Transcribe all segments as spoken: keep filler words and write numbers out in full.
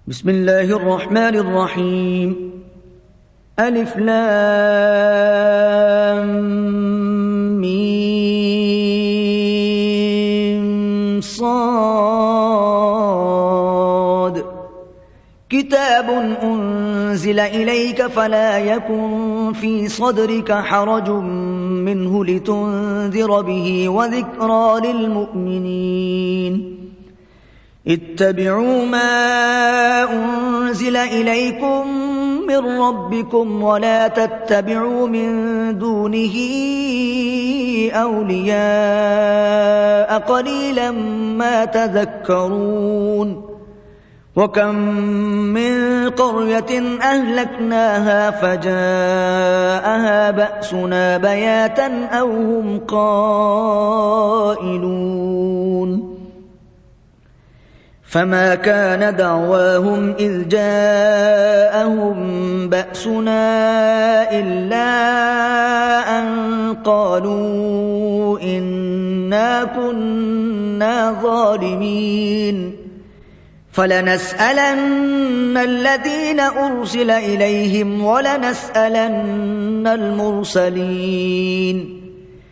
بسم الله الرحمن الرحيم. ألف لام ميم صاد. كتاب أنزل إليك فلا يكن في صدرك حرج منه لتنذر به وذكرى للمؤمنين. اتبعوا ما أنزل إليكم من ربكم ولا تتبعوا من دونه أولياء قليلا ما تذكرون. وكم من قرية أهلكناها فجاءها بأسنا بياتا أو هم قائلون. فما كان دعواهم إذ جاءهم بأسنا إلا أن قالوا إنا كنا ظالمين. فلنسألن الذين أرسل إليهم ولنسألن المرسلين.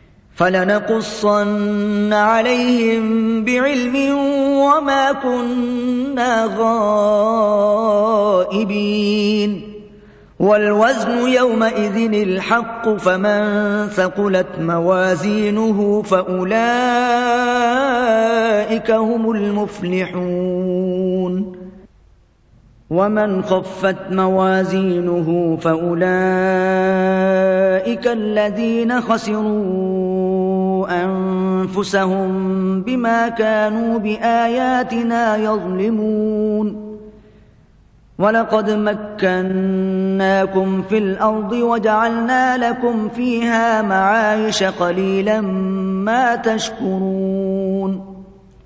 فلنقصن عليهم بعلم وما كنا غائبين. والوزن يومئذ الحق فمن ثقلت موازينه فأولئك هم المفلحون. ومن خفت موازينه فأولئك الذين خسروا أنفسهم بما كانوا بآياتنا يظلمون. ولقد مكناكم في الأرض وجعلنا لكم فيها معايش قليلا ما تشكرون.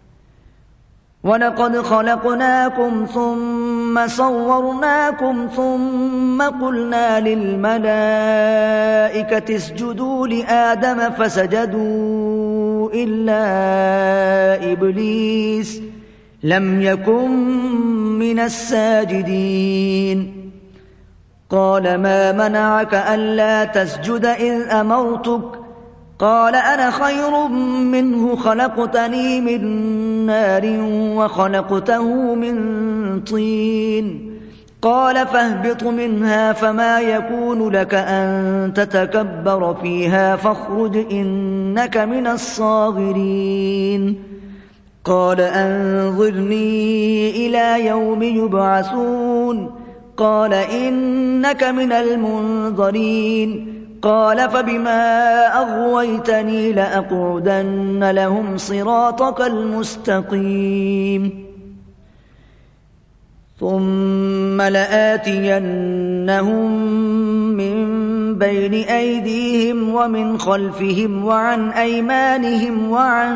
ولقد خلقناكم ثم صورناكم ثم قلنا للملائكة اسجدوا لآدم فسجدوا إلا إبليس لم يكن من الساجدين. قال ما منعك ألا تسجد إذ أمرتك؟ قال أنا خير منه خلقتني من نار وخلقته من طين. قال فاهبط منها فما يكون لك أن تتكبر فيها فاخرج إنك من الصاغرين. قال أنظرني إلى يوم يبعثون. قال إنك من المنظرين. قال فبما أغويتني لأقعدن لهم صراطك المستقيم. ثم لآتينهم من بين أيديهم ومن خلفهم وعن أيمانهم وعن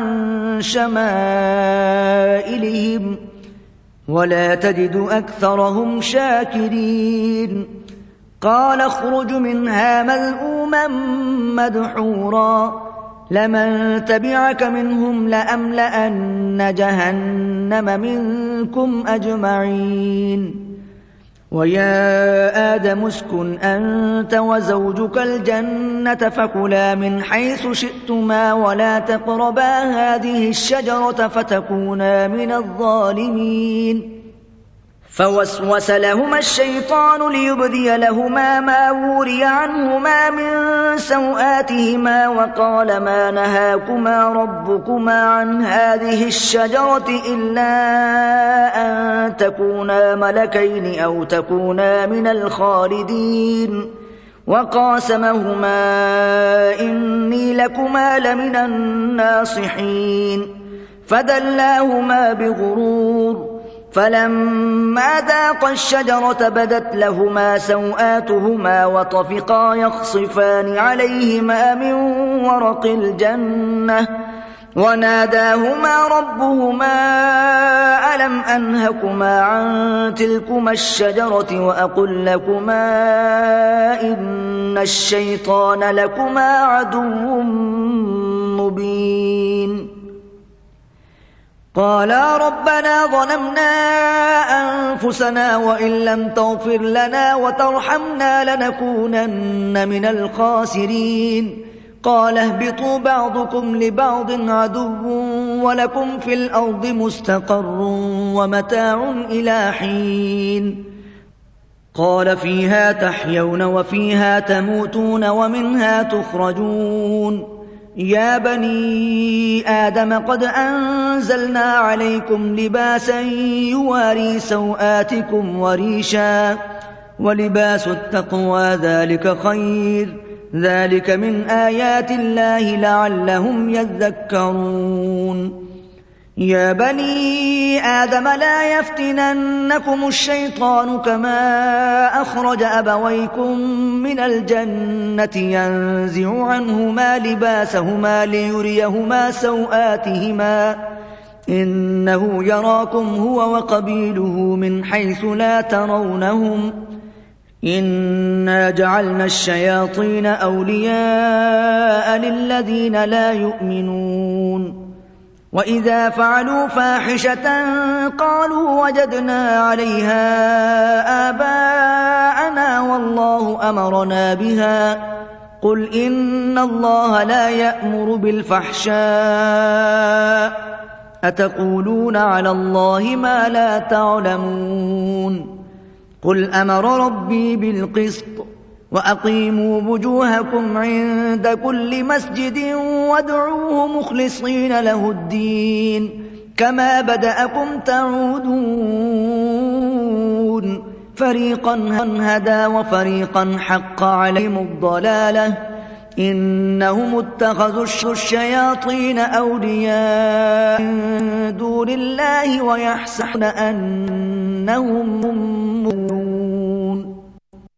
شمائلهم ولا تجد أكثرهم شاكرين. قال اخرج منها مذءوما مدحورا لمن تبعك منهم لأملأن جهنم منكم أجمعين. ويا آدم اسكن أنت وزوجك الجنة فكلا من حيث شئتما ولا تقربا هذه الشجرة فتكونا من الظالمين. فوسوس لهما الشيطان ليبدي لهما ما وري عنهما من سوآتهما وقال ما نهاكما ربكما عن هذه الشجرة إلا أن تكونا ملكين أو تكونا من الخالدين. وقاسمهما إني لكما لمن الناصحين. فدلاهما بغرور. فلما ذاقا الشجرة بدت لهما سوآتهما وطفقا يخصفان عليهما من ورق الجنة. وناداهما ربهما ألم أنهكما عن تلكما الشجرة وأقل لكما إن الشيطان لكما عدو مبين. قالا ربنا ظلمنا أنفسنا وإن لم تغفر لنا وترحمنا لنكونن من الخاسرين قال اهبطوا بعضكم لبعض عدو ولكم في الأرض مستقر ومتاع إلى حين قال فيها تحيون وفيها تموتون ومنها تخرجون يا بني آدم قد أنزلنا عليكم لباسا يواري سوآتكم وريشا ولباس التقوى ذلك خير ذلك من آيات الله لعلهم يذكرون يا بني آدم لا يفتننكم الشيطان كما أخرج أبويكم من الجنة ينزع عنهما لباسهما ليريهما سوآتهما إنه يراكم هو وقبيله من حيث لا ترونهم إنا جعلنا الشياطين أولياء للذين لا يؤمنون وإذا فعلوا فاحشة قالوا وجدنا عليها آباءنا والله أمرنا بها قل إن الله لا يأمر بالفحشاء أتقولون على الله ما لا تعلمون قل أمر ربي بالقسط وأقيموا وجوهكم عند كل مسجد وادعوه مخلصين له الدين كما بدأكم تعودون فريقا هدى وفريقا حق عليهم الضلالة إنهم اتخذوا الشياطين أولياء من دون الله ويحسبون أنهم مؤمنون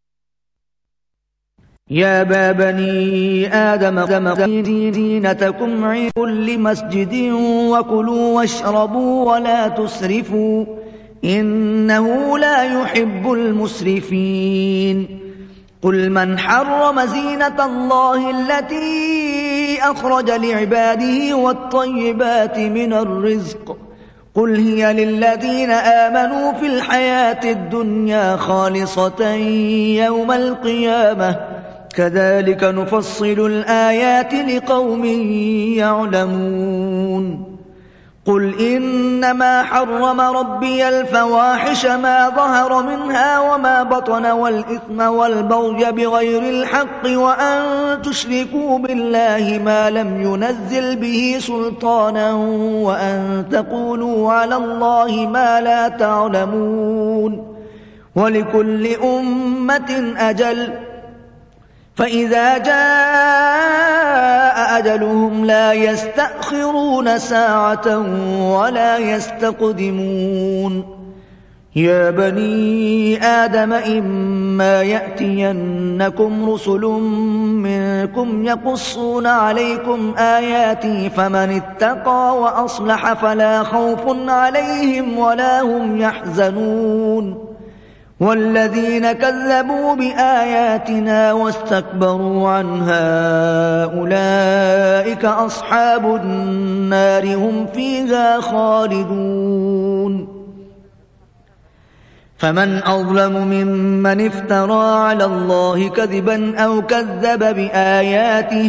يا بني آدم زينتكم عند كل مسجد وكلوا واشربوا ولا تسرفوا إنه لا يحب المسرفين قل من حرم زينة الله التي أخرج لعباده والطيبات من الرزق قل هي للذين آمنوا في الحياة الدنيا خالصة يوم القيامة كذلك نفصل الآيات لقوم يعلمون قل إنما حرم ربي الفواحش ما ظهر منها وما بطن والإثم والبغي بغير الحق وأن تشركوا بالله ما لم ينزل به سلطانا وأن تقولوا على الله ما لا تعلمون ولكل أمة أجل فإذا جاء أجلهم لا يستأخرون ساعة ولا يستقدمون يا بني آدم إما يأتينكم رسل منكم يقصون عليكم آياتي فمن اتقى وأصلح فلا خوف عليهم ولا هم يحزنون والذين كذبوا بآياتنا واستكبروا عنها أولئك أصحاب النار هم فيها خالدون فمن أظلم ممن افترى على الله كذبا أو كذب بآياته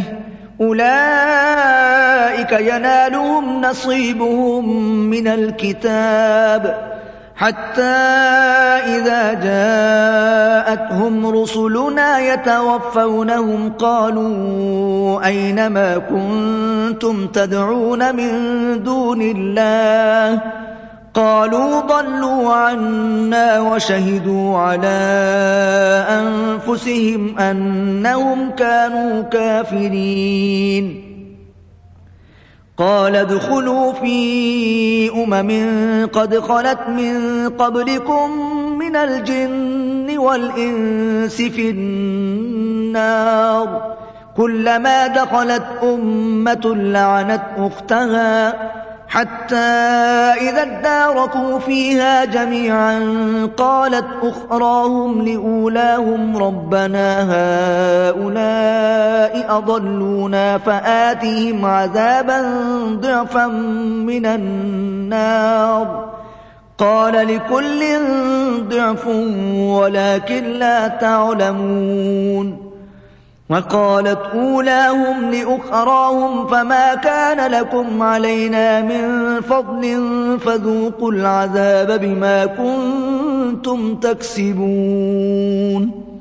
أولئك ينالهم نصيبهم من الكتاب حتى إذا جاءتهم رسلنا يتوفونهم قالوا أين ما كنتم تدعون من دون الله قالوا ضلوا عنا وشهدوا على أنفسهم أنهم كانوا كافرين قال ادخلوا في أمم قد خلت من قبلكم من الجن والإنس في النار كلما دخلت أمة لعنت أختها حتى إذا اداركوا فيها جميعا قالت أخراهم لأولاهم ربنا هؤلاء أضلونا فآتهم عذابا ضعفا من النار قال لكل ضعف ولكن لا تعلمون. وقالت أولاهم لأخراهم فما كان لكم علينا من فضل فذوقوا العذاب بما كنتم تكسبون.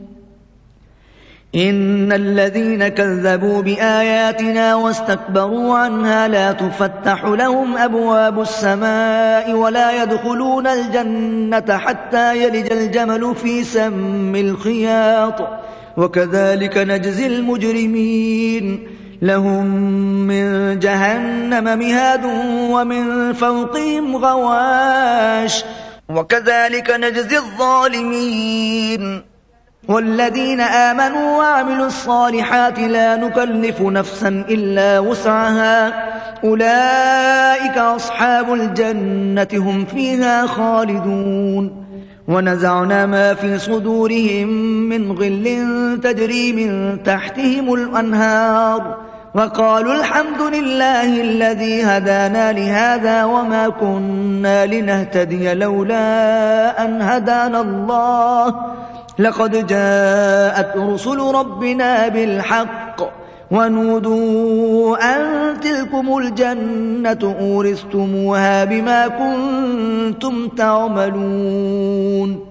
إن الذين كذبوا بآياتنا واستكبروا عنها لا تفتح لهم أبواب السماء ولا يدخلون الجنة حتى يلج الجمل في سم الخياط وكذلك نجزي المجرمين. لهم من جهنم مهاد ومن فوقهم غواش وكذلك نجزي الظالمين. والذين آمنوا وعملوا الصالحات لا نكلف نفسا إلا وسعها أولئك أصحاب الجنة هم فيها خالدون. ونزعنا ما في صدورهم من غل تجري من تحتهم الأنهار وقالوا الحمد لله الذي هدانا لهذا وما كنا لنهتدي لولا أن هدانا الله لقد جاءت رسل ربنا بالحق ونودوا أن تلكم الجنة أورثتموها بما كنتم تعملون.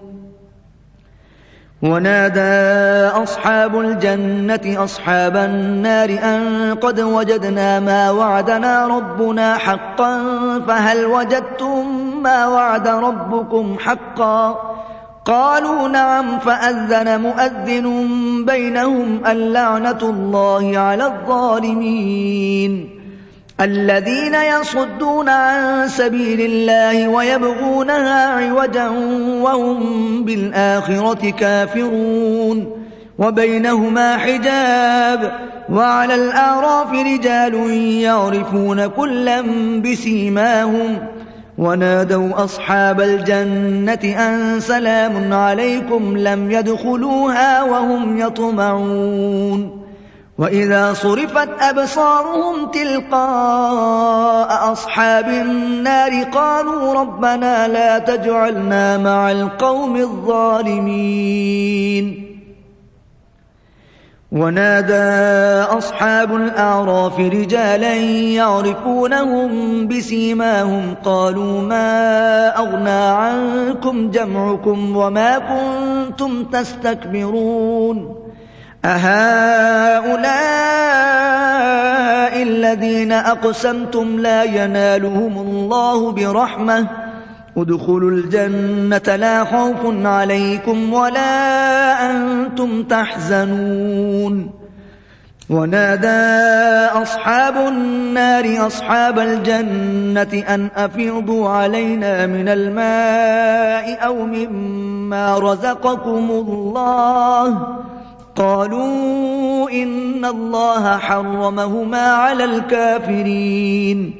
ونادى أصحاب الجنة أصحاب النار أن قد وجدنا ما وعدنا ربنا حقا فهل وجدتم ما وعد ربكم حقا؟ قالوا نعم فأذن مؤذن بينهم اللعنة الله على الظالمين. الذين يصدون عن سبيل الله ويبغونها عوجا وهم بالآخرة كافرون وبينهما حجاب وعلى الأعراف رجال يعرفون كلا بسيماهم ونادوا أصحاب الجنة أن سلام عليكم لم يدخلوها وهم يطمعون. وإذا صرفت أبصارهم تلقاء أصحاب النار قالوا ربنا لا تجعلنا مع القوم الظالمين. ونادى أصحاب الأعراف رجالا يعرفونهم بسيماهم قالوا ما أغنى عنكم جمعكم وما كنتم تستكبرون أهؤلاء الذين أقسمتم لا ينالهم الله برحمة ادخلوا الجنة لا خوف عليكم ولا أنتم تحزنون. ونادى أصحاب النار أصحاب الجنة أن أفيضوا علينا من الماء أو مما رزقكم الله قالوا إن الله حرمهما على الكافرين.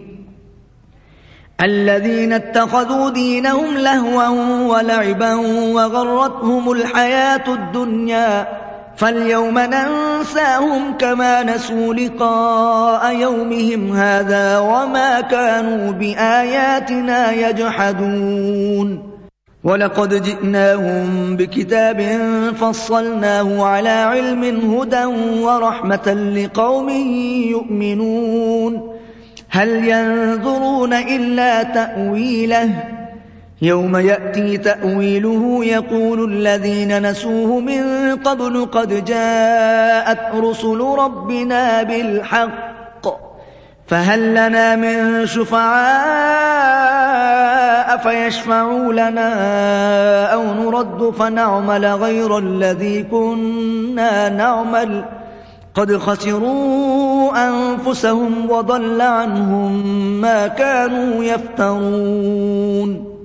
الذين اتخذوا دينهم لهوا ولعبا وغرتهم الحياة الدنيا فاليوم ننساهم كما نسوا لقاء يومهم هذا وما كانوا بآياتنا يجحدون. ولقد جئناهم بكتاب فصلناه على علم هدى ورحمة لقوم يؤمنون. هل ينظرون إلا تأويله يوم يأتي تأويله يقول الذين نسوه من قبل قد جاءت رسل ربنا بالحق فهل لنا من شفعاء فيشفعوا لنا أو نرد فنعمل غير الذي كنا نعمل قد خسروا أنفسهم وضل عنهم ما كانوا يفترون.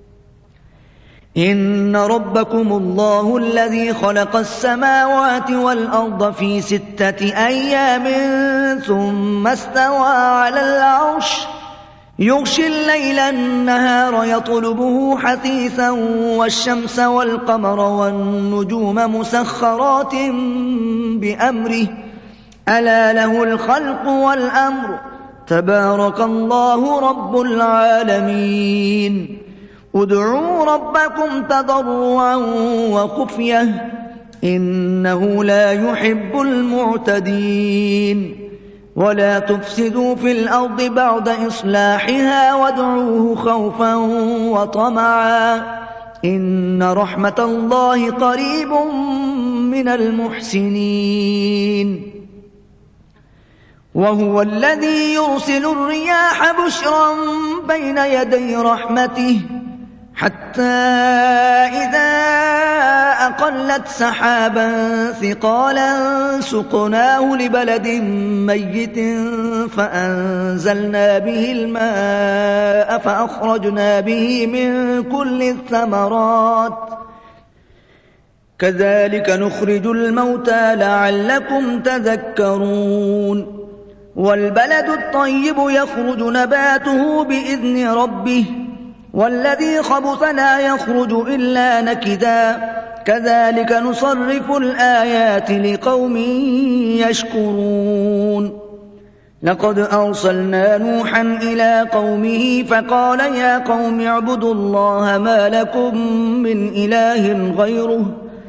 إن ربكم الله الذي خلق السماوات والأرض في ستة أيام ثم استوى على العرش يغشي الليل النهار يطلبه حثيثا والشمس والقمر والنجوم مسخرات بأمره ألا له الخلق والأمر تبارك الله رب العالمين. ادعوا ربكم تضرعا وخفية إنه لا يحب المعتدين ولا تفسدوا في الأرض بعد إصلاحها وادعوه خوفا وطمعا إن رحمة الله قريب من المحسنين وهو الذي يرسل الرياح بشرا بين يدي رحمته حتى إذا أقلت سحابا ثقالا سقناه لبلد ميت فأنزلنا به الماء فأخرجنا به من كل الثمرات كذلك نخرج الموتى لعلكم تذكرون والبلد الطيب يخرج نباته بإذن ربه والذي خبث لا يخرج إلا نكدا كذلك نصرف الآيات لقوم يشكرون لقد أرسلنا نوحا إلى قومه فقال يا قوم اعبدوا الله ما لكم من إله غيره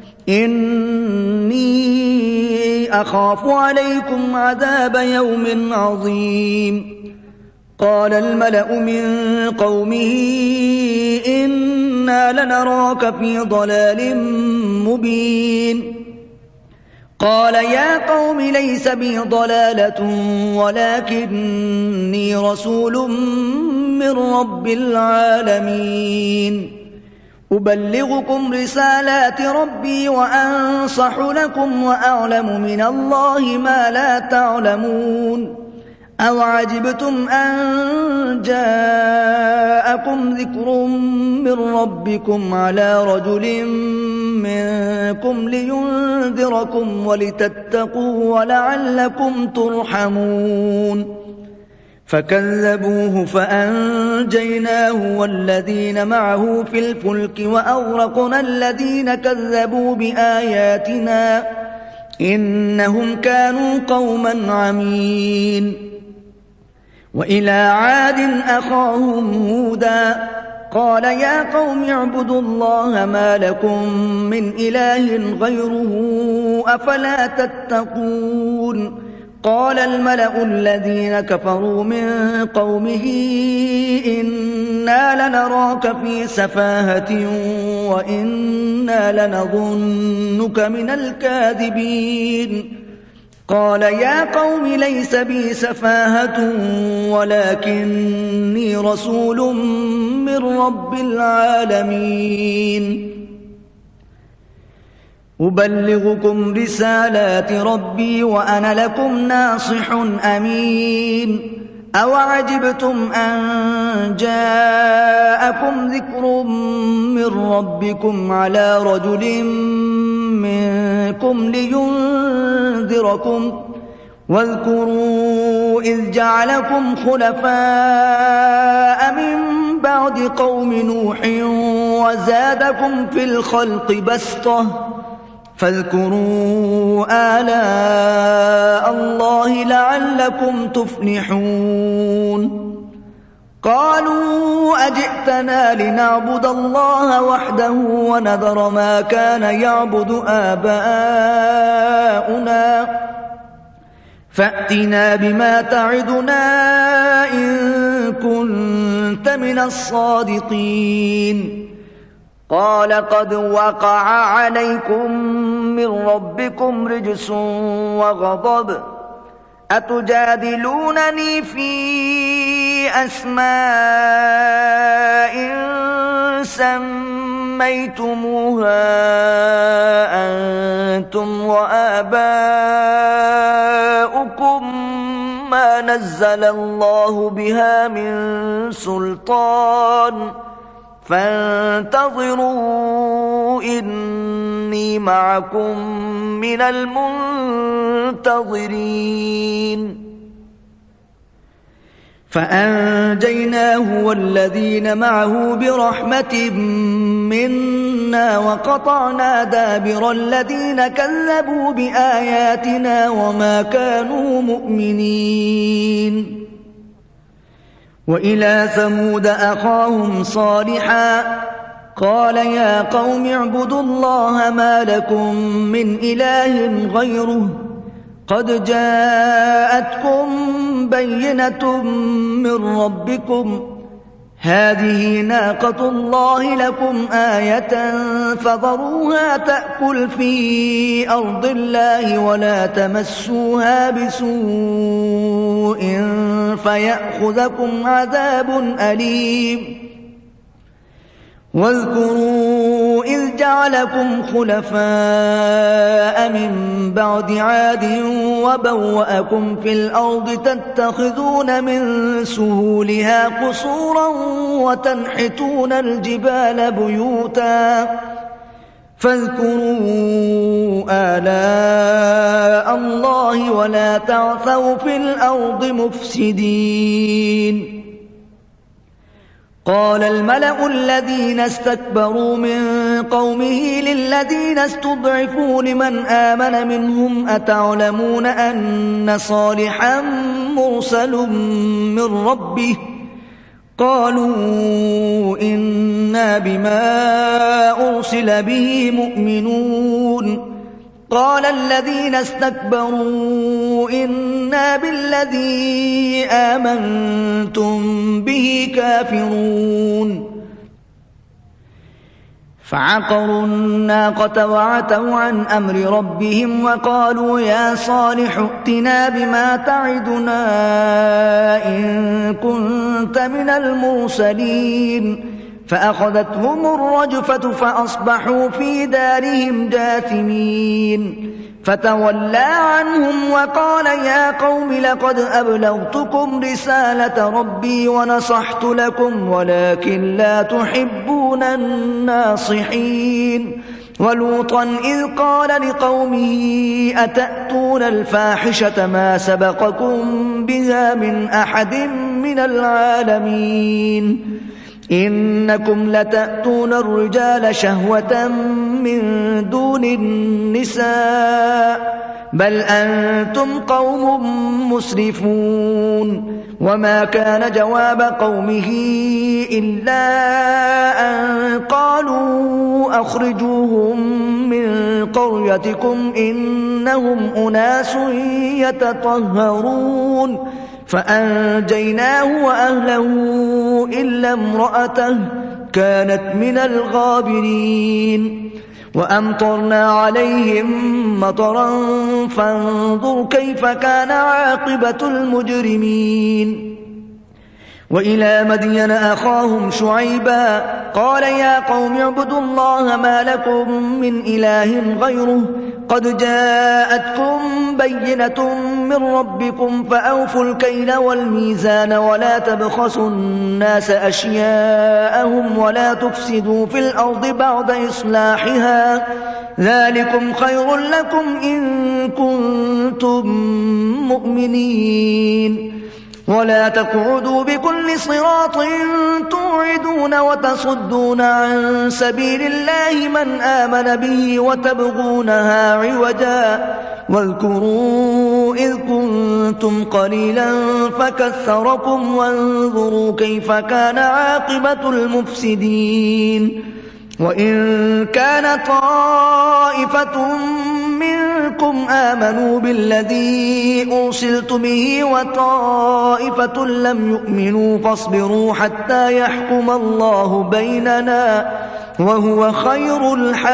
إني أخاف عليكم عذاب يوم عظيم قال الملأ من قومه إنا لنراك في ضلال مبين قال يا قوم ليس بي ضلالة ولكني رسول من رب العالمين أبلغكم رسالات ربي وأنصح لكم وأعلم من الله ما لا تعلمون أو عجبتم أن جاءكم ذكر من ربكم على رجل منكم لينذركم ولتتقوا ولعلكم ترحمون فكذبوه فأنجيناه والذين معه في الفلك وأغرقنا الذين كذبوا بآياتنا إنهم كانوا قوما عمين وإلى عاد أخاهم هودا قال يا قوم اعبدوا الله ما لكم من إله غيره أفلا تتقون قال الملأ الذين كفروا من قومه إنا لنراك في سفاهة وإنا لنظنك من الكاذبين قال يا قوم ليس بي سفاهة ولكني رسول من رب العالمين أبلغكم رسالات ربي وأنا لكم ناصح أمين أوعجبتم أن جاءكم ذكر من ربكم على رجل منكم لينذركم واذكروا إذ جعلكم خلفاء من بعد قوم نوح وزادكم في الخلق بسطة فاذكروا آلاء الله لعلكم تفلحون قالوا أجئتنا لنعبد الله وحده ونذر ما كان يعبد آباؤنا فأتنا بما تعدنا إن كنت من الصادقين قال قد وقع عليكم من ربكم رجس وغضب أتجادلونني في أسماء سميتموها أنتم وآباؤكم ما نزل الله بها من سلطان فانتظروا إني معكم من المنتظرين فأنجيناه والذين معه برحمة منا وقطعنا دابر الذين كذبوا بآياتنا وما كانوا مؤمنين وإلى ثمود أخاهم صالحا قال يا قوم اعبدوا الله ما لكم من إله غيره قد جاءتكم بينة من ربكم هذه ناقة الله لكم آية فذروها تأكل في أرض الله ولا تمسوها بسوء فيأخذكم عذاب أليم واذكروا إذ جعلكم خلفاء من بعد عاد وبوأكم في الأرض تتخذون من سهولها قصورا وتنحتون الجبال بيوتا فاذكروا آلاء الله ولا تعثوا في الأرض مفسدين قال الملأ الذين استكبروا من قومه للذين استضعفوا لمن آمن منهم أتعلمون أن صالحا مرسل من ربه قالوا إنا بما أرسل به مؤمنون قال الذين استكبروا إنا بالذي آمنتم به كافرون فعقروا الناقة وعتوا عن أمر ربهم وقالوا يا صالح ائتنا بما تعدنا إن كنت من المرسلين فأخذتهم الرجفة فأصبحوا في دارهم جاثمين فتولى عنهم وقال يا قوم لقد أبلغتكم رسالة ربي ونصحت لكم ولكن لا تحبون الناصحين ولوطا إذ قال لقومه أتأتون الفاحشة ما سبقكم بها من أحد من العالمين إنكم لتأتون الرجال شهوة من دون النساء بل أنتم قوم مسرفون وما كان جواب قومه إلا أن قالوا أخرجوهم من قريتكم إنهم أناس يتطهرون فأنجيناه وأهله إلا امرأته كانت من الغابرين وأمطرنا عليهم مطرا فانظر كيف كان عاقبة المجرمين وإلى مدين أخاهم شعيبا قال يا قوم اعبدوا الله ما لكم من إله غيره قد جاءتكم بينة من ربكم فأوفوا الكيل والميزان ولا تبخسوا الناس أشياءهم ولا تفسدوا في الأرض بعد إصلاحها ذلكم خير لكم إن كنتم مؤمنين ولا تقعدوا بكل صراط توعدون وتصدون عن سبيل الله من آمن به وتبغونها عوجا واذكروا إذ كنتم قليلا فكثركم وانظروا كيف كان عاقبة المفسدين وإن كان طائفة منكم آمنوا بالذي أرسلت به وطائفة لم يؤمنوا فاصبروا حتى يحكم الله بيننا وهو خير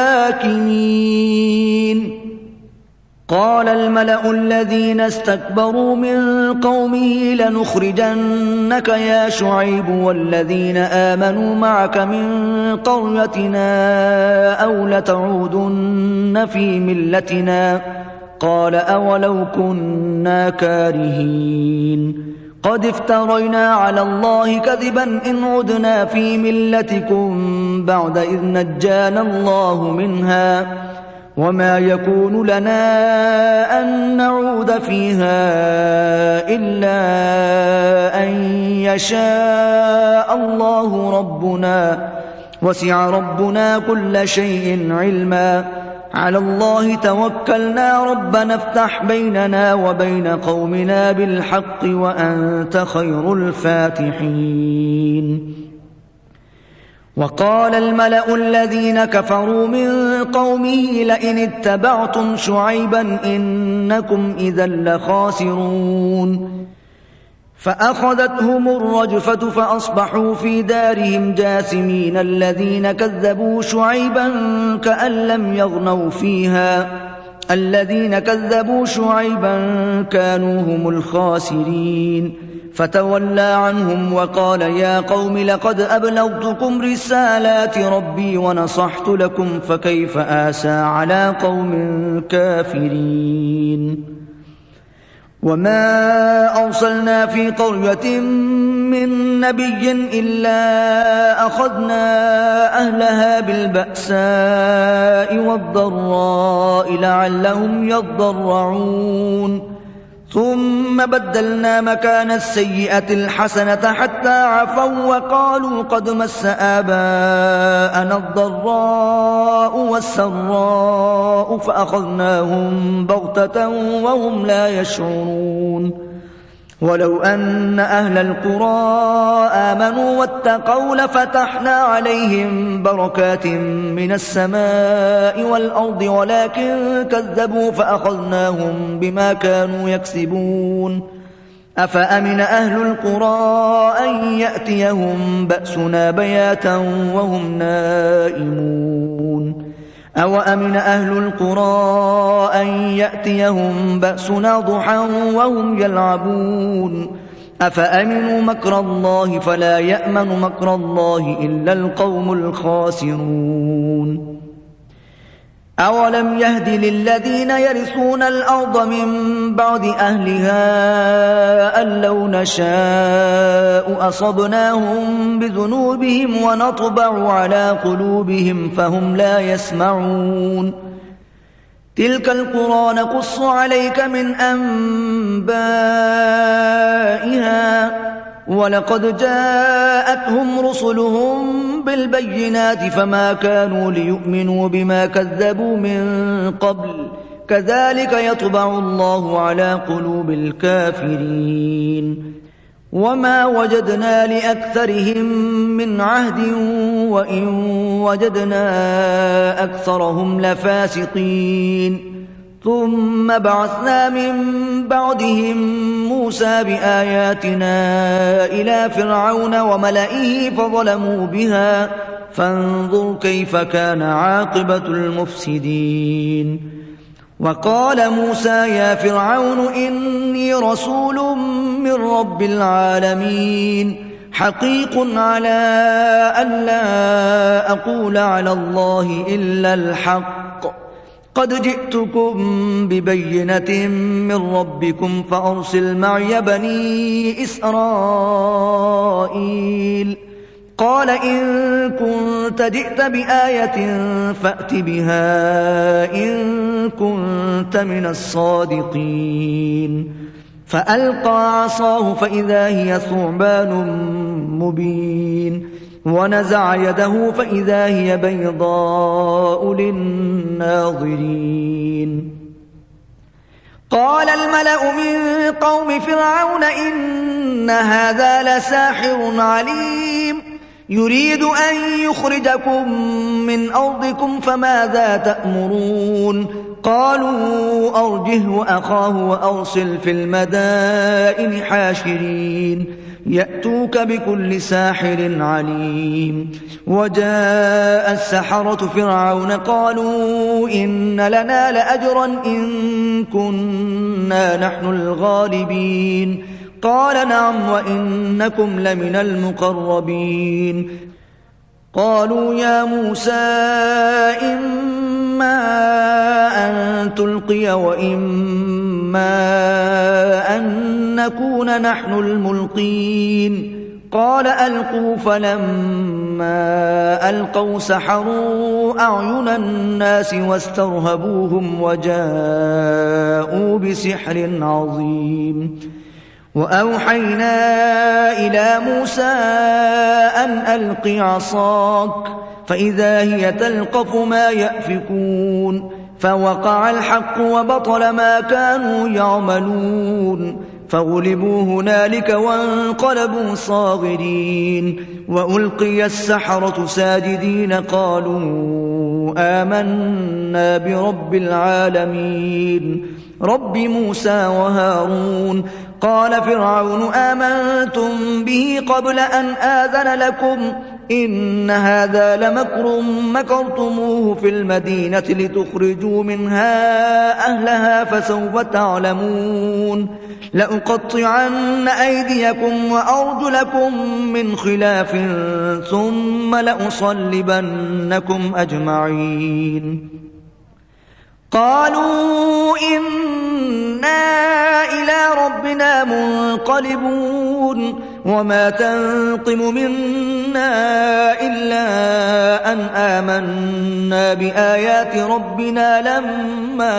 الحاكمين قال الملأ الذين استكبروا من قومه لنخرجنك يا شعيب والذين آمنوا معك من قريتنا أو لتعودن في ملتنا قال أولو كنا كارهين قد افترينا على الله كذبا إن عدنا في ملتكم بعد إذ نجانا الله منها وما يكون لنا أن نعود فيها إلا أن يشاء الله ربنا وسع ربنا كل شيء علما على الله توكلنا ربنا افتح بيننا وبين قومنا بالحق وأنت خير الفاتحين. وقال الملأ الذين كفروا من قومه لئن اتبعتم شعيبا إنكم إذا لخاسرون. فأخذتهم الرجفة فأصبحوا في دارهم جاثمين. الذين كذبوا شعيبا كأن لم يغنوا فيها الذين كذبوا شعيبا كانوا هم الخاسرين. فتولى عنهم وقال يا قوم لقد أبلغتكم رسالات ربي ونصحت لكم فكيف آسى على قوم كافرين. وما أرسلنا في قرية من نبي إلا أخذنا أهلها بالبأساء والضراء لعلهم يضرعون. ثم بدلنا مكان السيئة الحسنة حتى عفوا وقالوا قد مس آباءنا الضراء والسراء فأخذناهم بغتة وهم لا يشعرون. ولو أن أهل القرى آمنوا واتقوا لفتحنا عليهم بركات من السماء والأرض ولكن كذبوا فأخذناهم بما كانوا يكسبون. أفأمن أهل القرى أن يأتيهم بأسنا بياتا وهم نائمون. أوأمن أهل القرى أن يأتيهم بأسنا ضحى وهم يلعبون. أفأمنوا مكر الله فلا يأمن مكر الله إلا القوم الخاسرون. أولم يهد للذين يرثون الأرض من بعد أهلها أن لو نشاء أصبناهم بذنوبهم ونطبع على قلوبهم فهم لا يسمعون. تلك القرى نقص عليك من أنبائها ولقد جاءتهم رسلهم بالبينات فما كانوا ليؤمنوا بما كذبوا من قبل كذلك يطبع الله على قلوب الكافرين. وما وجدنا لأكثرهم من عهد وإن وجدنا أكثرهم لفاسقين. ثم بعثنا من بعدهم موسى بآياتنا إلى فرعون وملئه فظلموا بها فانظر كيف كان عاقبة المفسدين. وقال موسى يا فرعون إني رسول من رب العالمين حقيق على أن لا أقول على الله إلا الحق قد جئتكم ببينة من ربكم فأرسل معي بني إسرائيل. قال إن كنت جئت بآية فأت بها إن كنت من الصادقين. فألقى عصاه فإذا هي ثعبان مبين ونزع يده فإذا هي بيضاء للناظرين. قال الملأ من قوم فرعون إن هذا لساحر عليم يريد أن يخرجكم من أرضكم فماذا تأمرون. قالوا أرجه وأخاه وأرسل في المدائن حاشرين يأتوك بكل ساحر عليم. وجاء السحرة فرعون قالوا إن لنا لأجرا إن كنا نحن الغالبين. قال نعم وإنكم لمن المقربين. قالوا يا موسى إما أن تلقي وإما أن نكون نحن الملقين. قال ألقوا فلما ألقوا سحروا أعين الناس واسترهبوهم وجاءوا بسحر عظيم. وأوحينا إلى موسى أن ألق عصاك فإذا هي تلقف ما يأفكون. فوقع الحق وبطل ما كانوا يعملون فغلبوا هنالك وانقلبوا صاغرين وألقي السحرة ساجدين قالوا آمنا برب العالمين رب موسى وهارون قال فرعون آمنتم به قبل أن آذن لكم إن هذا لمكر مكرتموه في المدينة لتخرجوا منها أهلها فسوف تعلمون لأقطعن أيديكم وأرجلكم من خلاف ثم لأصلبنكم أجمعين قالوا إنا إلى ربنا منقلبون وما تنقم منا إلا أن آمنا بآيات ربنا لما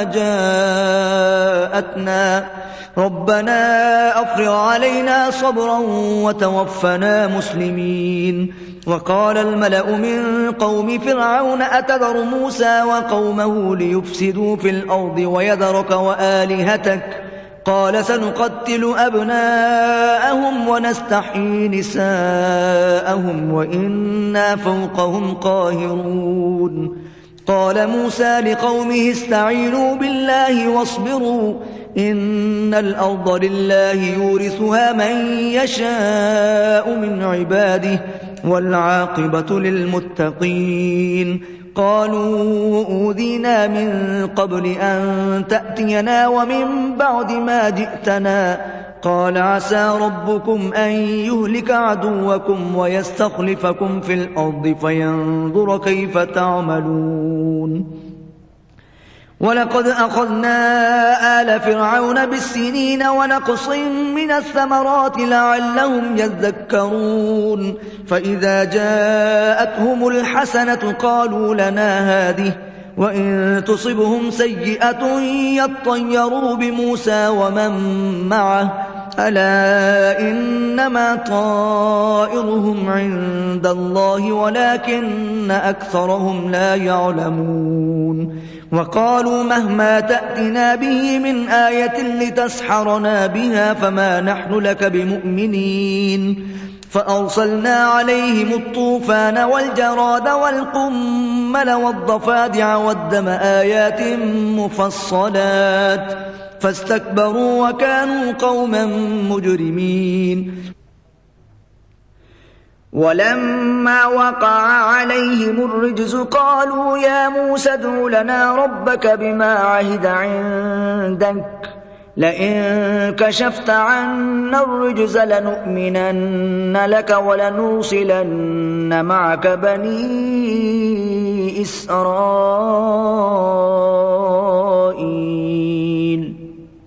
جاءتنا ربنا أفرغ علينا صبرا وتوفنا مسلمين وقال الملأ من قوم فرعون أتذر موسى وقومه ليفسدوا في الأرض ويذرك وآلهتك قال سنقتل أبناءهم ونستحيي نساءهم وإنا فوقهم قاهرون قال موسى لقومه استعينوا بالله واصبروا إن الأرض لله يورثها من يشاء من عباده والعاقبة للمتقين قالوا أوذينا من قبل أن تأتينا ومن بعد ما جئتنا قال عسى ربكم أن يهلك عدوكم ويستخلفكم في الأرض فينظر كيف تعملون ولقد أخذنا آل فرعون بالسنين ونقص من الثمرات لعلهم يذكرون فإذا جاءتهم الحسنة قالوا لنا هذه وإن تصبهم سيئة يطيروا بموسى ومن معه ألا إنما طائرهم عند الله ولكن أكثرهم لا يعلمون وقالوا مهما تأتنا به من آية لتسحرنا بها فما نحن لك بمؤمنين فأرسلنا عليهم الطوفان والجراد والقمل والضفادع والدم آيات مفصلات فاستكبروا وكانوا قوما مجرمين ولما وقع عليهم الرجز قالوا يا موسى ادع لنا ربك بما عهد عندك لئن كشفت عنا الرجز لنؤمنن لك ولنرسلن معك بني إسرائيل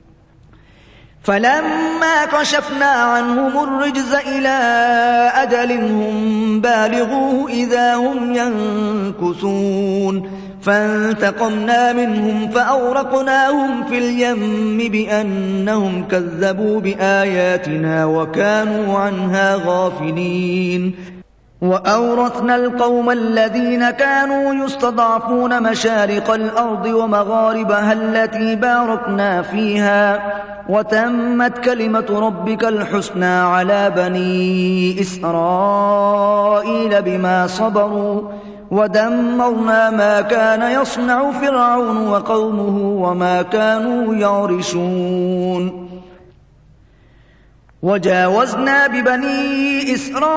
فلما كشفنا عنهم الرجز إلى أجل هم بالغوه إذا هم ينكثون فانتقمنا منهم فأورقناهم في اليم بأنهم كذبوا بآياتنا وكانوا عنها غافلين وأورثنا القوم الذين كانوا يستضعفون مشارق الأرض ومغاربها التي باركنا فيها وتمت كلمة ربك الحسنى على بني إسرائيل بما صبروا ودمرنا ما كان يصنع فرعون وقومه وما كانوا يعرشون وجاوزنا ببني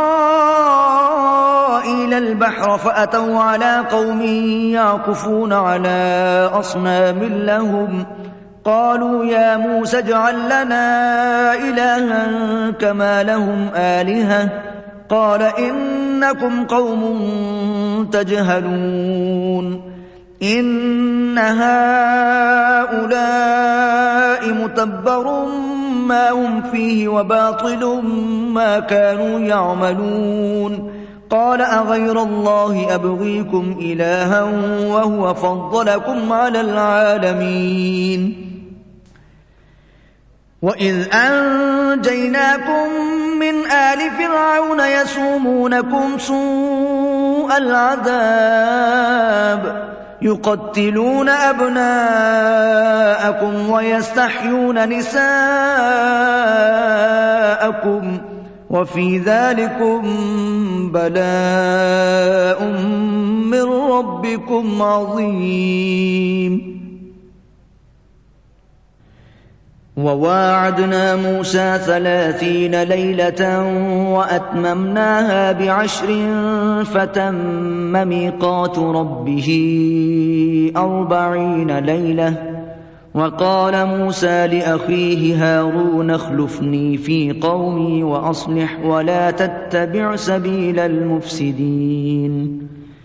إسرائيل البحر فأتوا على قوم يعكفون على أصنام لهم قالوا يا موسى اجعل لنا إلها كما لهم آلهة قال إنكم قوم تجهلون إن هؤلاء متبر ما هم فيه وباطل ما كانوا يعملون قال أغير الله أبغيكم إلها وهو فضلكم على العالمين وإذ أنجيناكم من آل فرعون يسومونكم سوء العذاب يقتلون أبناءكم ويستحيون نساءكم وفي ذلكم بلاء من ربكم عظيم. وواعدنا موسى ثلاثين ليلة وأتممناها بعشر فتم ميقات ربه أربعين ليلة. وقال موسى لأخيه هارون اخلفني في قومي وأصلح ولا تتبع سبيل المفسدين.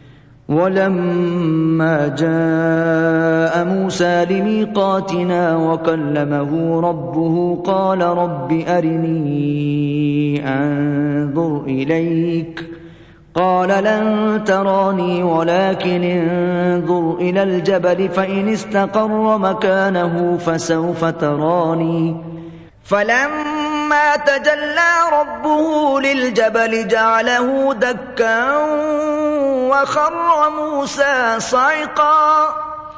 ولما جاء موسى لميقاتنا وكلمه ربه قال رب أرني أنظر إليك قال لن تراني ولكن انظر إلى الجبل فإن استقر مكانه فسوف تراني. فلما تجلى ربه للجبل جعله دكا وخر موسى صعقا.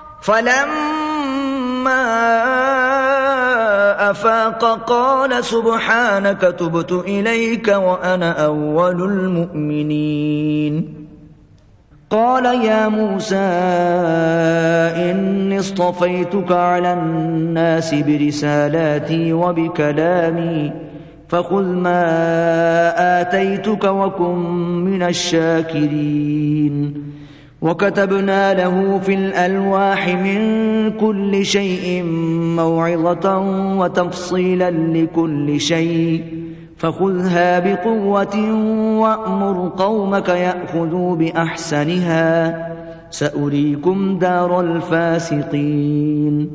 فلما أفاق قال سبحانك تبت إليك وأنا أول المؤمنين. قال يا موسى إني اصطفيتك على الناس برسالاتي وبكلامي فخذ ما آتيتك وكن من الشاكرين. وكتبنا له في الألواح من كل شيء موعظة وتفصيلا لكل شيء فخذها بقوة وأمر قومك يأخذوا بأحسنها سأريكم دار الفاسقين.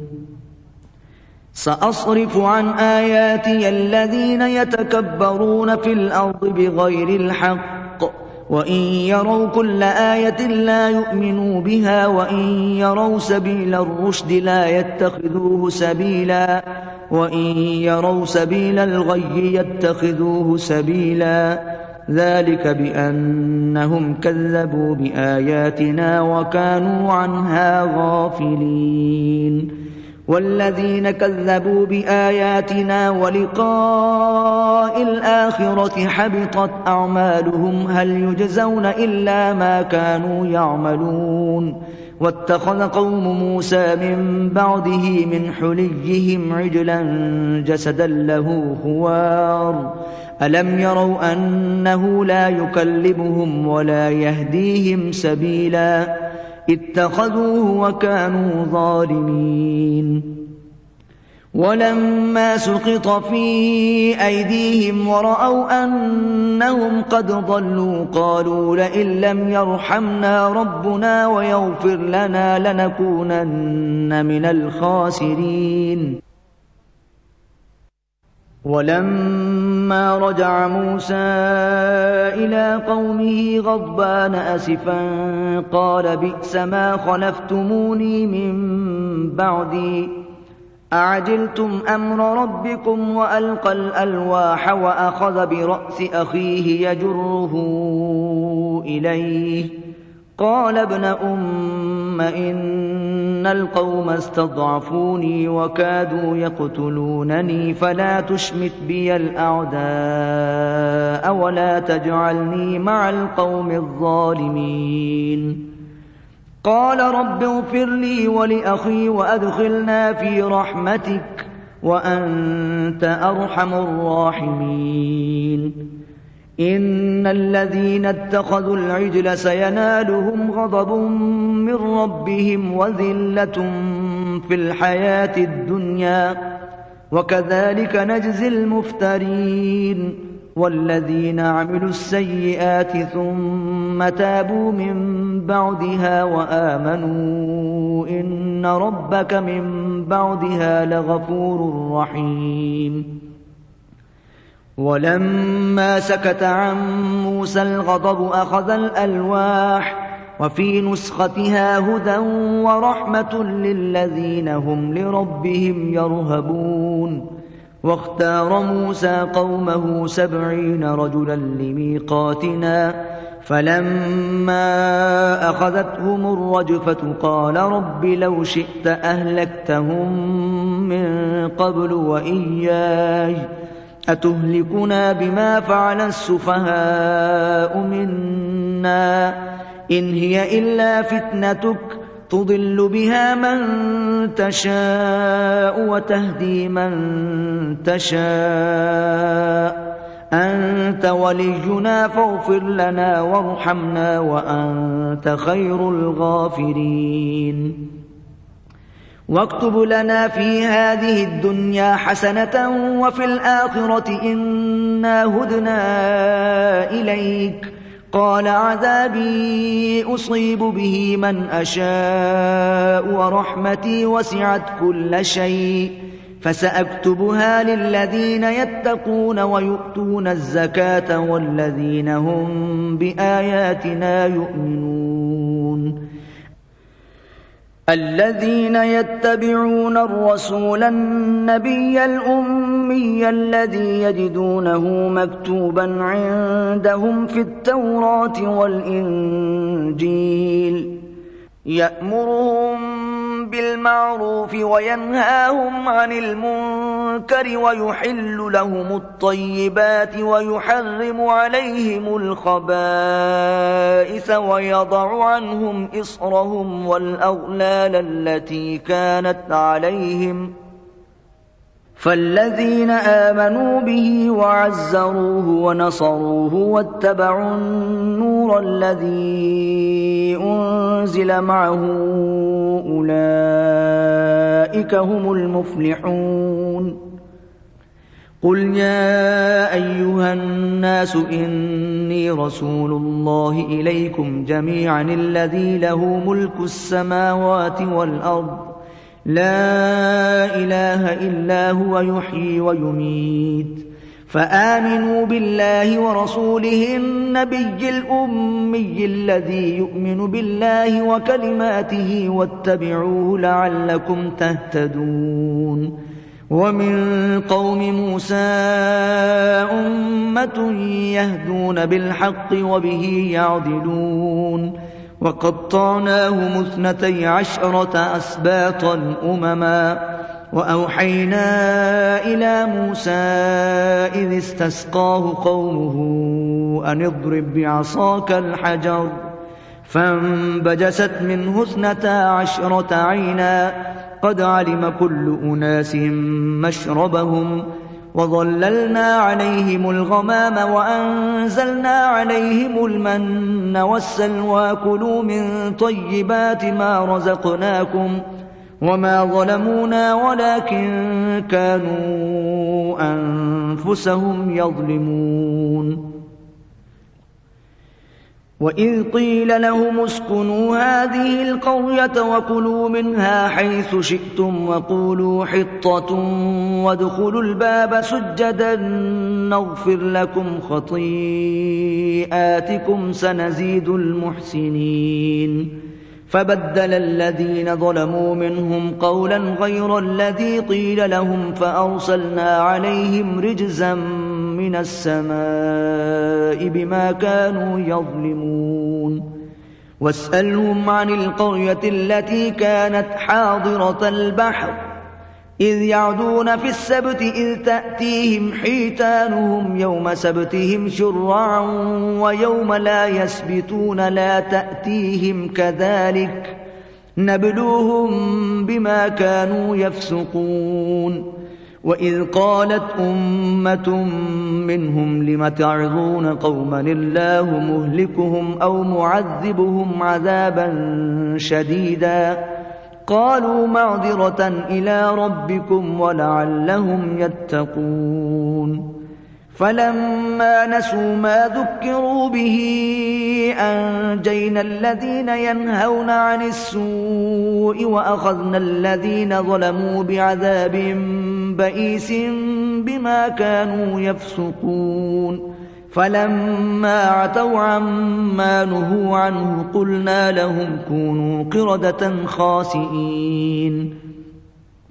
سأصرف عن آياتي الذين يتكبرون في الأرض بغير الحق وإن يروا كل آية لا يؤمنوا بها وإن يروا سبيل الرشد لا يتخذوه سبيلا وإن يروا سبيل الغي يتخذوه سبيلا ذلك بأنهم كذبوا بآياتنا وكانوا عنها غافلين. والذين كذبوا بآياتنا ولقاء الآخرة حبطت أعمالهم هل يجزون إلا ما كانوا يعملون. واتخذ قوم موسى من بعده من حليهم عجلا جسدا له خوار ألم يروا أنه لا يكلمهم ولا يهديهم سبيلا اتخذوه وكانوا ظالمين. ولما سقط في أيديهم ورأوا أنهم قد ضلوا قالوا لئن لم يرحمنا ربنا ويغفر لنا لنكونن من الخاسرين. ولما رجع موسى إلى قومه غضبان أسفا قال بئس ما خلفتموني من بعدي أعجلتم أمر ربكم وألقى الألواح وأخذ برأس أخيه يجره إليه قال ابن أم إن القوم استضعفوني وكادوا يقتلونني فلا تشمت بي الأعداء ولا تجعلني مع القوم الظالمين. قال رب اغفر لي ولأخي وأدخلنا في رحمتك وأنت أرحم الراحمين. إن الذين اتخذوا العجل سينالهم غضب من ربهم وذلة في الحياة الدنيا وكذلك نجزي المفترين. والذين عملوا السيئات ثم تابوا من بعدها وآمنوا إن ربك من بعدها لغفور رحيم. ولما سكت عن موسى الغضب أخذ الألواح وفي نسختها هدى ورحمة للذين هم لربهم يرهبون. واختار موسى قومه سبعين رجلا لميقاتنا فلما أخذتهم الرجفة قال رب لو شئت أهلكتهم من قبل وإياي أتهلكنا بما فعل السفهاء منا إن هي إلا فتنتك تضل بها من تشاء وتهدي من تشاء أنت ولينا فاغفر لنا وارحمنا وأنت خير الغافرين واكتب لنا في هذه الدنيا حسنة وفي الآخرة إنا هدنا إليك قال عذابي أصيب به من أشاء ورحمتي وسعت كل شيء فسأكتبها للذين يتقون ويؤتون الزكاة والذين هم بآياتنا يؤمنون الذين يتبعون الرسول النبي الأمي الذي يجدونه مكتوبا عندهم في التوراة والإنجيل يأمرهم بالمعروف وينهاهم عن المنكر ويحل لهم الطيبات ويحرم عليهم الخبائث ويضع عنهم إصرهم والأغلال التي كانت عليهم فالذين آمنوا به وعزروه ونصروه واتبعوا النور الذي أنزل معه أولئك هم المفلحون قل يا أيها الناس إني رسول الله إليكم جميعا الذي له ملك السماوات والأرض لا إله إلا هو يحيي ويميت فآمنوا بالله ورسوله النبي الأمي الذي يؤمن بالله وكلماته واتبعوه لعلكم تهتدون ومن قوم موسى أمة يهدون بالحق وبه يعدلون وقطعناهم اثنتي عشرة أسباطا أمما وأوحينا إلى موسى إذ استسقاه قومه أن اضرب بعصاك الحجر فانبجست منه اثنتا عشرة عينا قد علم كل أناس مشربهم وظللنا عليهم الغمام وأنزلنا عليهم المن والسلوى كلوا من طيبات ما رزقناكم وما ظلمونا ولكن كانوا أنفسهم يظلمون وإذ قيل لهم اسكنوا هذه القرية وكلوا منها حيث شئتم وقولوا حطة وادخلوا الباب سجدا نغفر لكم خطيئاتكم سنزيد المحسنين فبدل الذين ظلموا منهم قولا غير الذي قيل لهم فأرسلنا عليهم رجزا من السماء بما كانوا يظلمون واسألهم عن القرية التي كانت حاضرة البحر إذ يعدون في السبت إذ تأتيهم حيتانهم يوم سبتهم شرعا ويوم لا يسبتون لا تأتيهم كذلك نبلوهم بما كانوا يفسقون وإذ قالت أمة منهم لم تعظون قوما الله مهلكهم أو معذبهم عذابا شديدا قالوا معذرة إلى ربكم ولعلهم يتقون فلما نسوا ما ذكروا به أنجينا الذين ينهون عن السوء وأخذنا الذين ظلموا بعذاب بئيس بما كانوا يفسقون فلما عتوا عما نهوا عنه قلنا لهم كونوا قردة خاسئين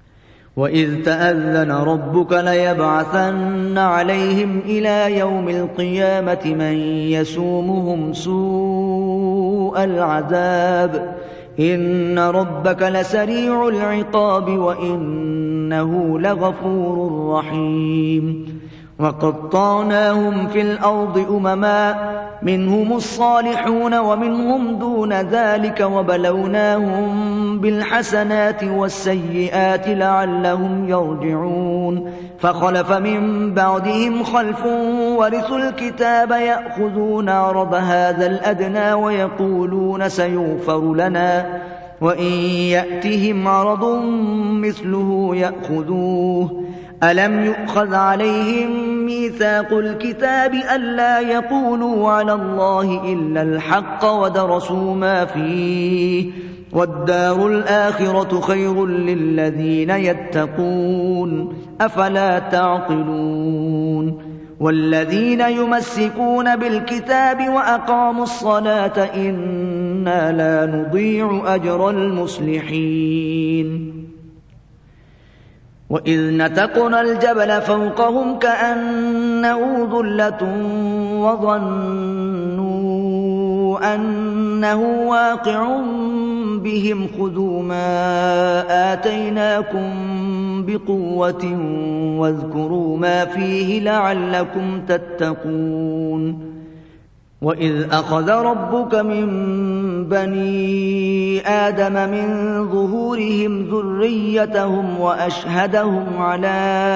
وإذ تأذن ربك ليبعثن عليهم إلى يوم القيامة من يسومهم سوء العذاب إن ربك لسريع العقاب وإنه لغفور رحيم وقطعناهم في الأرض أمما منهم الصالحون ومنهم دون ذلك وبلوناهم بالحسنات والسيئات لعلهم يرجعون فخلف من بعدهم خلف ورثوا الكتاب يأخذون عرض هذا الأدنى ويقولون سيغفر لنا وإن يأتهم عرض مثله يأخذوه ألم يؤخذ عليهم ميثاق الكتاب ألا يقولوا على الله إلا الحق ودرسوا ما فيه والدار الآخرة خير للذين يتقون أفلا تعقلون والذين يمسكون بالكتاب وأقاموا الصلاة إنا لا نضيع أجر المصلحين وإذ نتقنا الجبل فوقهم كأنه ظلة وظنوا أنه واقع بهم خذوا ما آتيناكم بقوة واذكروا ما فيه لعلكم تتقون وإذ أخذ ربك من بني آدم من ظهورهم ذريتهم وأشهدهم على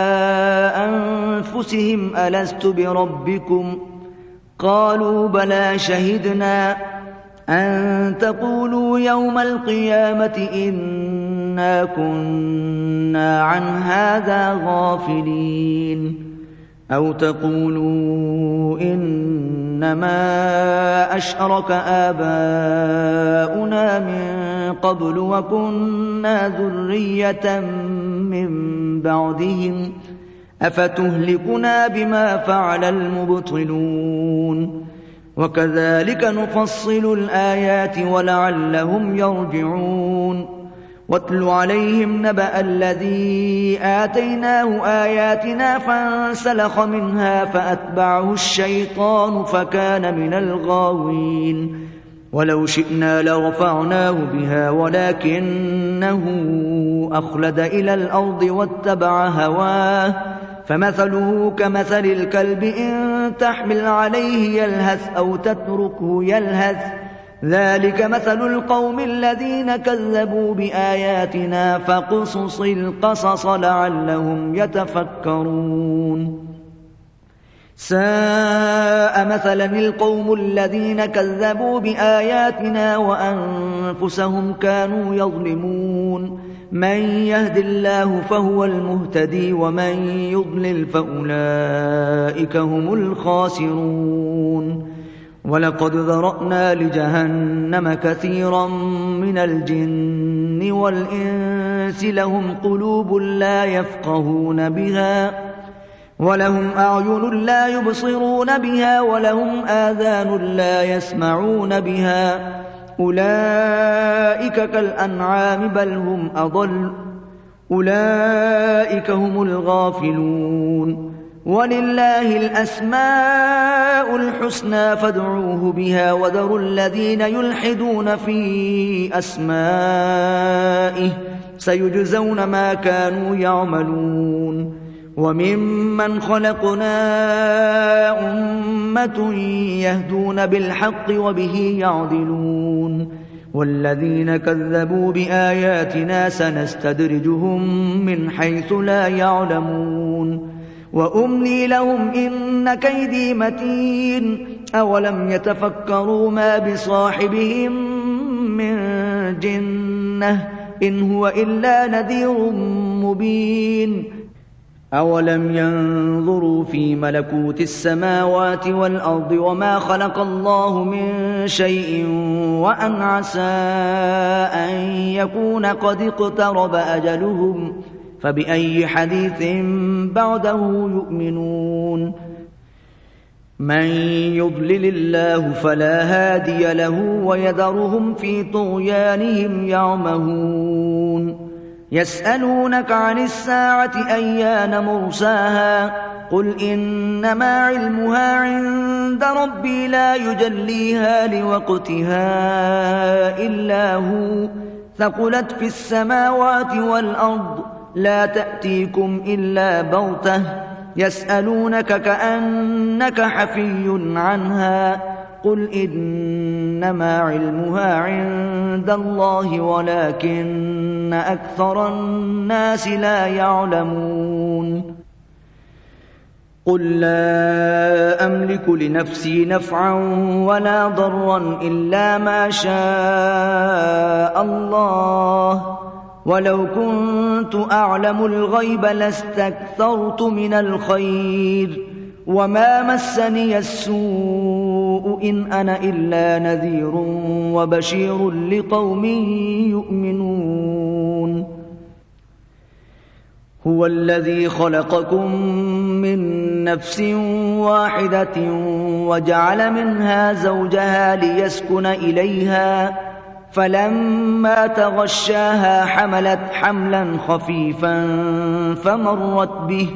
أنفسهم ألست بربكم قالوا بلى شهدنا أن تقولوا يوم القيامة إنا كنا عن هذا غافلين أو تقولوا إنما أشرك آباؤنا من قبل وكنا ذرية من بعدهم أفتهلكنا بما فعل المبطلون وكذلك نفصل الآيات ولعلهم يرجعون واتل عليهم نبأ الذي آتيناه آياتنا فانسلخ منها فأتبعه الشيطان فكان من الغاوين ولو شئنا لرفعناه بها ولكنه أخلد إلى الأرض واتبع هواه فمثله كمثل الكلب إن تحمل عليه يلهث أو تتركه يلهث ذلك مثل القوم الذين كذبوا بآياتنا فاقصص القصص لعلهم يتفكرون ساء مثلا القوم الذين كذبوا بآياتنا وأنفسهم كانوا يظلمون من يهد الله فهو المهتدي ومن يضلل فأولئك هم الخاسرون ولقد ذرأنا لجهنم كثيرا من الجن والإنس لهم قلوب لا يفقهون بها ولهم أعين لا يبصرون بها ولهم آذان لا يسمعون بها أولئك كالأنعام بل هم أضل أولئك هم الغافلون ولله الأسماء الحسنى فادعوه بها وذروا الذين يلحدون في أسمائه سيجزون ما كانوا يعملون وممن خلقنا أمة يهدون بالحق وبه يعدلون والذين كذبوا بآياتنا سنستدرجهم من حيث لا يعلمون وأملي لهم إن كيدي متين أولم يتفكروا ما بصاحبهم من جنة إن هو إلا نذير مبين أولم ينظروا في ملكوت السماوات والأرض وما خلق الله من شيء وأن عسى أن يكون قد اقترب أجلهم فبأي حديث بعده يؤمنون من يضلل الله فلا هادي له ويذرهم في طغيانهم يعمهون يسألونك عن الساعة أيان مرساها قل إنما علمها عند ربي لا يجليها لوقتها إلا هو ثقلت في السماوات والأرض لا تأتيكم إلا بغتة يسألونك كأنك حفي عنها قل إنما علمها عند الله ولكن أكثر الناس لا يعلمون قل لا أملك لنفسي نفعا ولا ضرا إلا ما شاء الله ولو كنت أعلم الغيب لاستكثرت من الخير وما مسني السوء إن أنا إلا نذير وبشير لقوم يؤمنون هو الذي خلقكم من نفس واحدة وجعل منها زوجها ليسكن إليها فلما تغشاها حملت حملا خفيفا فمرت به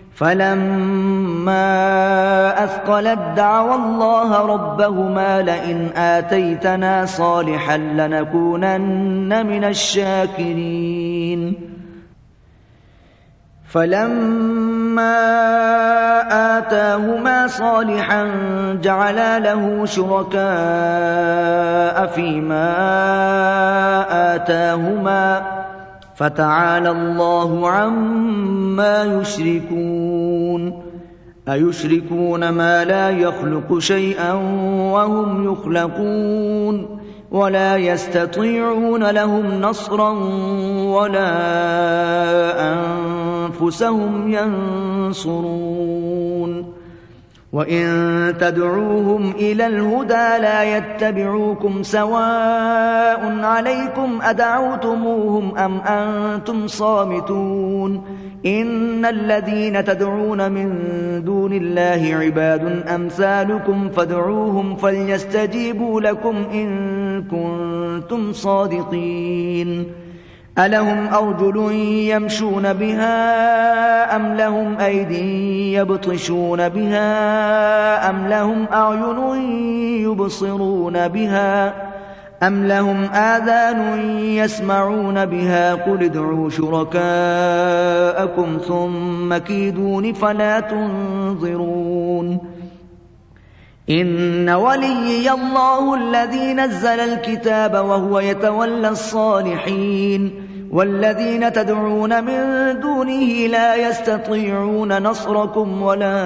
فلما أثقلت دعوا الله ربهما لئن آتيتنا صالحا لنكونن من الشاكرين فلما آتاهما صالحا جعلا له شركاء فيما آتاهما فتعالى الله عما يشركون أيشركون ما لا يخلق شيئا وهم يخلقون ولا يستطيعون لهم نصرا ولا أنفسهم ينصرون وإن تدعوهم إلى الهدى لا يتبعوكم سواء عليكم أدعوتموهم أم أنتم صامتون إن الذين تدعون من دون الله عباد أمثالكم فادعوهم فليستجيبوا لكم إن كنتم صادقين ألهم أرجل يمشون بها أم لهم أيدي يبطشون بها أم لهم أعين يبصرون بها أم لهم آذان يسمعون بها قل ادعوا شركاءكم ثم كيدون فلا تنظرون إن وليي الله الذي نزل الكتاب وهو يتولى الصالحين والذين تدعون من دونه لا يستطيعون نصركم ولا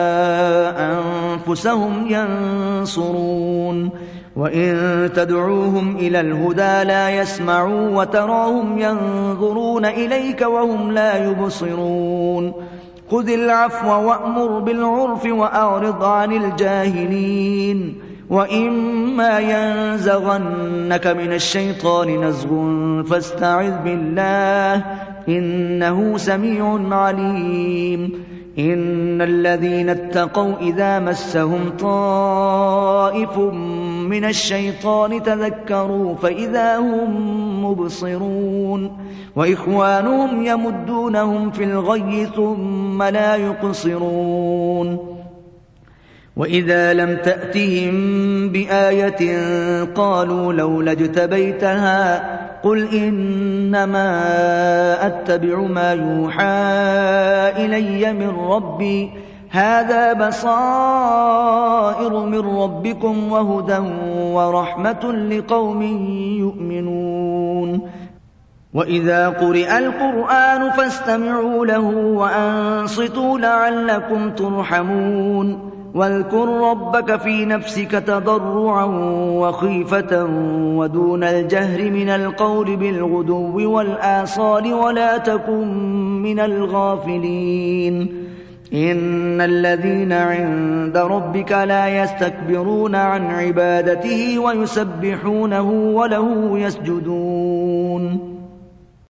أنفسهم ينصرون وإن تدعوهم إلى الهدى لا يسمعوا وتراهم ينظرون إليك وهم لا يبصرون خذ العفو وأمر بالعرف وأعرض عن الجاهلين وإما ينزغنك من الشيطان نزغ فاستعذ بالله إنه سميع عليم إن الذين اتقوا إذا مسهم طائف من الشيطان تذكروا فإذا هم مبصرون وإخوانهم يمدونهم في الغي ثم لا يقصرون وإذا لم تأتهم بآية قالوا لولا اجتبيتها قل إنما أتبع ما يوحى إلي من ربي هذا بصائر من ربكم وهدى ورحمة لقوم يؤمنون وإذا قرئ القرآن فاستمعوا له وأنصتوا لعلكم ترحمون واذكر ربك في نفسك تضرعا وخيفة ودون الجهر من القول بالغدو والآصال ولا تكن من الغافلين إن الذين عند ربك لا يستكبرون عن عبادته ويسبحونه وله يسجدون